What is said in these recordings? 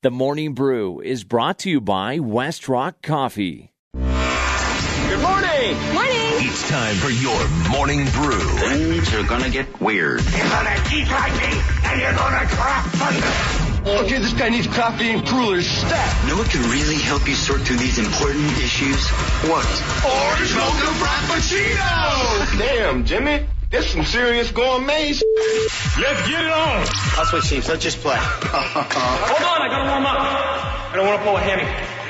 The Morning Brew is brought to you by West Rock Coffee. Good morning! Morning! It's time for your Morning Brew. Things are gonna get weird. You're gonna eat like me, and you're gonna drop thunder. Okay, this guy needs coffee and crullers stat. Know what can really help you sort through these important issues? What? Orange mocha frappuccino! Damn, Jimmy. There's some serious gourmet. Let's get it on! I'll switch teams. Let's just play. Hold on, I gotta warm up. I don't want to pull a hammy.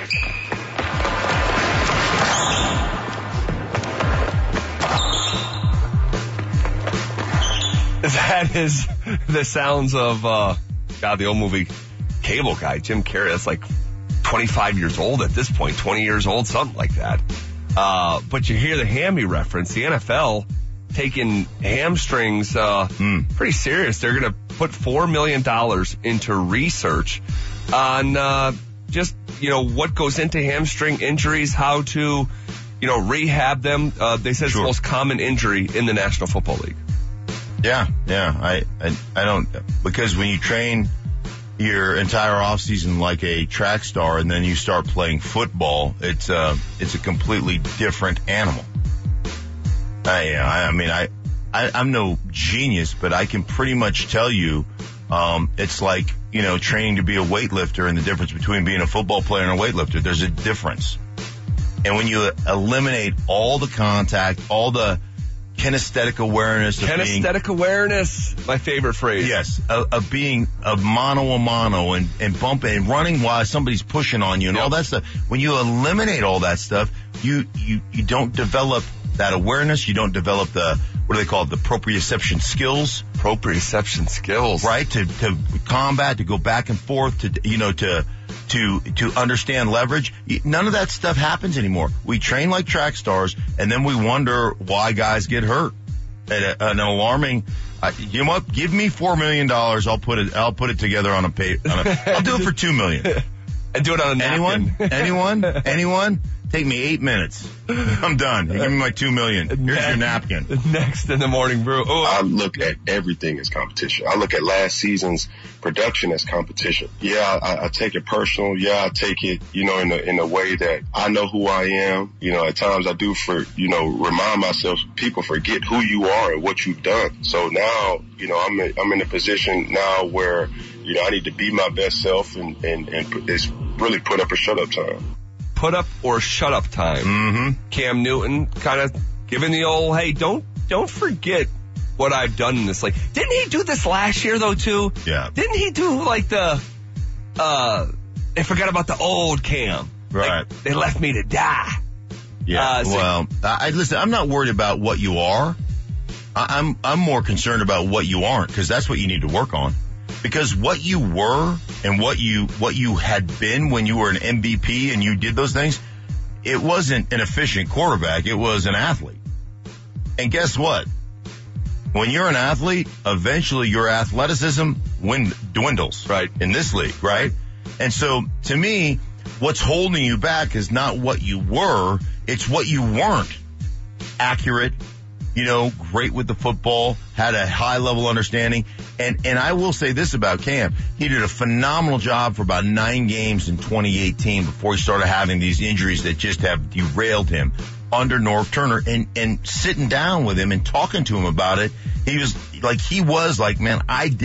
That is the sounds of, the old movie Cable Guy, Jim Carrey. That's like 25 years old at this point, 20 years old, something like that. But you hear the hammy reference. The NFL taking hamstrings pretty serious. They're going to put $4 million into research on just, what goes into hamstring injuries, how to, rehab them. They said it's the most common injury in the National Football League. Yeah. I don't, because when you train your entire offseason like a track star and then you start playing football, it's a completely different animal. I'm no genius, but I can pretty much tell you, it's like, training to be a weightlifter and the difference between being a football player and a weightlifter. There's a difference. And when you eliminate all the contact, all the kinesthetic awareness awareness, my favorite phrase. Yes, of being a mano and bumping and running while somebody's pushing on you and all that stuff. When you eliminate all that stuff, you don't develop that awareness. You don't develop the, what do they call it, the proprioception skills. Proprioception skills. Right, to combat, to go back and forth, to understand leverage. None of that stuff happens anymore. We train like track stars, and then we wonder why guys get hurt. An alarming. You know what? Give me $4 million. I'll put it together on a I'll do it for $2 million. And do it on a napkin. Anyone? Take me 8 minutes. I'm done. You give me my $2 million. Here's your napkin. Next in the Morning Brew. I look at everything as competition. I look at last season's production as competition. Yeah, I take it personal. Yeah, I take it, in a way that I know who I am. At times I do remind myself, people forget who you are and what you've done. So now, I'm in a position now where, I need to be my best self and it's really put up or shut up time. Put up or shut up time. Mm-hmm. Cam Newton kind of giving the old, hey, don't forget what I've done in this league. Didn't he do this last year though too? Yeah. Didn't he do like they forgot about the old Cam. Right. Like, they left me to die. Yeah. Listen, I'm not worried about what you are. I'm more concerned about what you aren't, because that's what you need to work on. Because what you were and what you had been when you were an MVP and you did those things, it wasn't an efficient quarterback. It was an athlete. And guess what? When you're an athlete, eventually your athleticism dwindles. Right. In this league, right? And so, to me, what's holding you back is not what you were, it's what you weren't. Accurate, great with the football, had a high level understanding. And I will say this about Cam. He did a phenomenal job for about 9 games in 2018 before he started having these injuries that just have derailed him under Norv Turner, and sitting down with him and talking to him about it. He was like, man,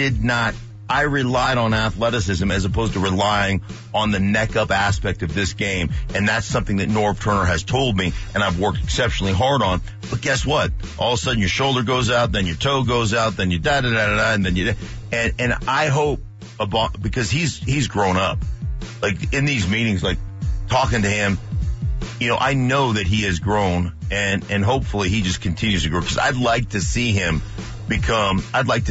I relied on athleticism as opposed to relying on the neck up aspect of this game. And that's something that Norv Turner has told me and I've worked exceptionally hard on. But guess what? All of a sudden your shoulder goes out, then your toe goes out, then you and then and I hope because he's grown up. Like in these meetings, like talking to him, I know that he has grown and hopefully he just continues to grow, because I'd like to see him become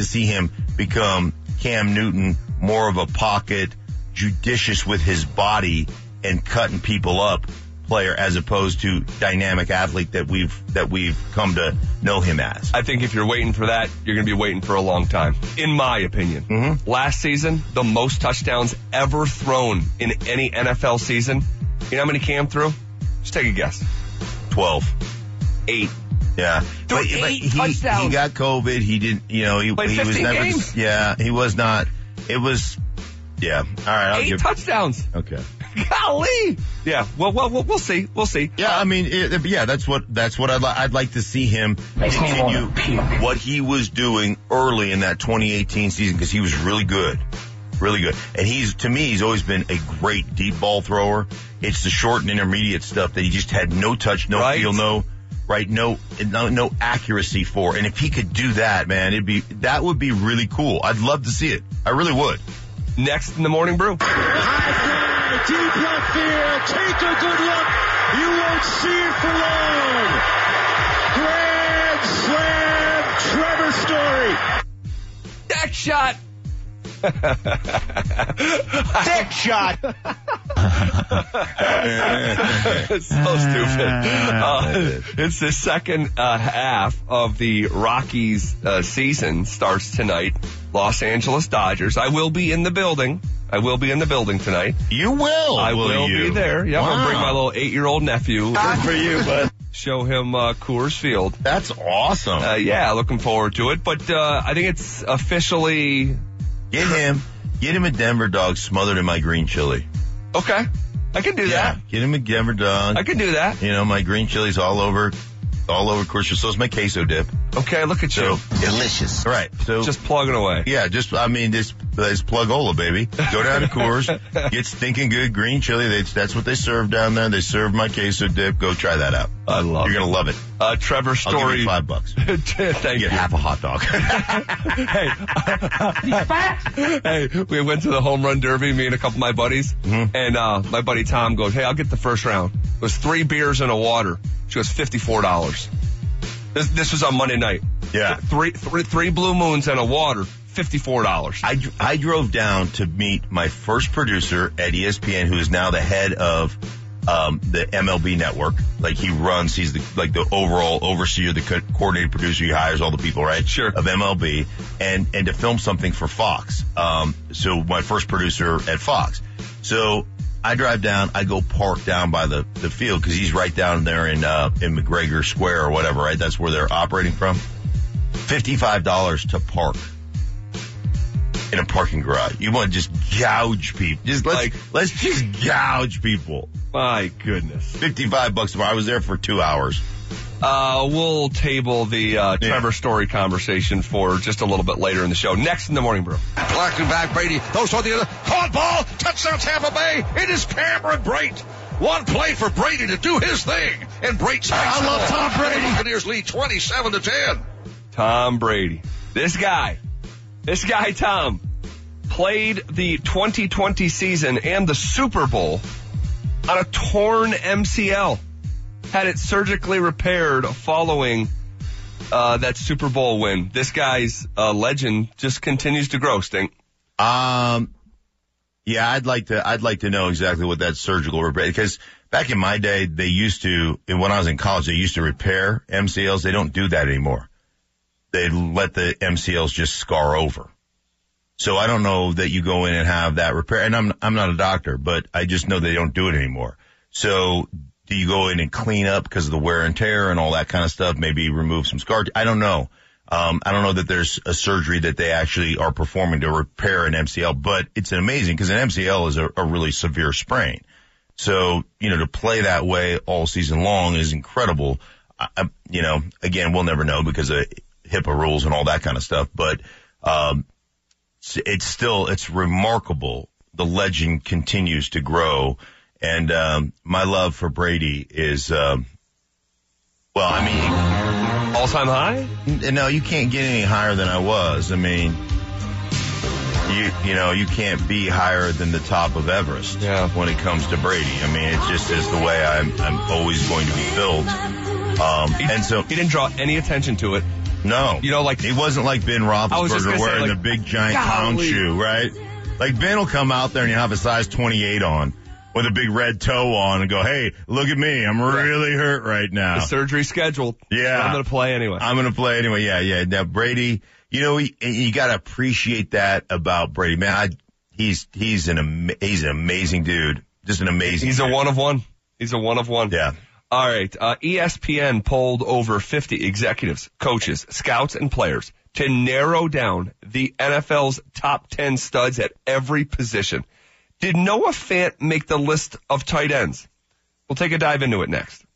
Cam Newton, more of a pocket, judicious with his body and cutting people up player, as opposed to dynamic athlete that we've come to know him as. I think if you're waiting for that, you're going to be waiting for a long time, in my opinion. Mm-hmm. Last season, the most touchdowns ever thrown in any NFL season. You know how many Cam threw? Just take a guess. 12. 8. Yeah. But he touchdowns. got COVID. He didn't, he played 15 was never, games. Yeah, he was not. It was Yeah. All right. I'll 8 touchdowns. Okay. Golly. Yeah. Well, we'll see. We'll see. Yeah. I mean, that's what I'd like to see him continue what he was doing early in that 2018 season, because he was really good. Really good. And to me, he's always been a great deep ball thrower. It's the short and intermediate stuff that he just had no touch, no feel, no accuracy for. And if he could do that, man, that would be really cool. I'd love to see it. I really would. Next in the Morning Brew. High fly, deep left field. Take a good look. You won't see it for long. Grand slam, Trevor Story. Deck shot. Dick shot. It's so stupid. It's the second half of the Rockies season starts tonight. Los Angeles Dodgers. I will be in the building. Tonight. You will. I will be there. Yeah, wow. I'm gonna bring my little 8-year-old nephew. Good for you, bud. Show him Coors Field. That's awesome. Yeah, looking forward to it. But I think it's officially. Get him a Denver dog smothered in my green chili. Okay. I can do that. Get him a Denver dog. I can do that. You know, my green chili's all over, of course. So is my queso dip. Okay, look at you. Delicious. Right. So just plugging away. Yeah, this plug-ola, baby. Go down to Coors, get stinking good green chili. That's what they serve down there. They serve my queso dip. Go try that out. I love it. You're going to love it. Trevor Story. I'll give you $5. Thank you. Get half a hot dog. Hey, we went to the home run derby, me and a couple of my buddies, and my buddy Tom goes, hey, I'll get the first round. It was 3 beers and a water. She goes, $54. This was on Monday night. Yeah. Three Blue Moons and a water, $54. I drove down to meet my first producer at ESPN, who is now the head of the MLB network. Like he's the overall overseer, the coordinated producer. He hires all the people, right? Sure. Of MLB and to film something for Fox. So my first producer at Fox. So I drive down, I go park down by the field, because he's right down there in McGregor Square or whatever, right? That's where they're operating from. $55 to park in a parking garage. You want to just gouge people. Let's just gouge people. My goodness. $55 I was there for 2 hours. We'll table the Trevor Story conversation for just a little bit later in the show. Next in the Morning Brew. Blocking back, Brady. Those on the other. Caught ball. Touchdown, Tampa Bay. It is Cameron Brate. One play for Brady to do his thing. And Brate. I love Tom Brady. Buccaneers lead 27-10. Tom Brady. This guy, Tom, played the 2020 season and the Super Bowl on a torn MCL. Had it surgically repaired following that Super Bowl win. This guy's legend just continues to grow, Stink. Yeah, I'd like to know exactly what that surgical repair, because back in my day, when I was in college, they used to repair MCLs. They don't do that anymore. They let the MCLs just scar over. So I don't know that you go in and have that repair. And I'm not a doctor, but I just know they don't do it anymore. So do you go in and clean up because of the wear and tear and all that kind of stuff? Maybe remove some scar? I don't know. I don't know that there's a surgery that they actually are performing to repair an MCL, but it's amazing because an MCL is a really severe sprain. So, to play that way all season long is incredible. Again, we'll never know because of HIPAA rules and all that kind of stuff, but, it's remarkable. The legend continues to grow. And, my love for Brady is, all-time high? No, you can't get any higher than I was. I mean, you can't be higher than the top of Everest when it comes to Brady. I mean, it just is the way I'm always going to be built. And so he didn't draw any attention to it. No. He wasn't like Ben Roethlisberger wearing the big giant clown shoe, right? Like Ben will come out there and he'll have a size 28 on with a big red toe on and go, hey, look at me. I'm really hurt right now. The surgery scheduled. Yeah. I'm going to play anyway. Yeah. Now Brady, you got to appreciate that about Brady, man. He's an amazing dude. Just an amazing He's dude. a one of one. Yeah. All right. ESPN polled over 50 executives, coaches, scouts, and players to narrow down the NFL's top 10 studs at every position. Did Noah Fant make the list of tight ends? We'll take a dive into it next.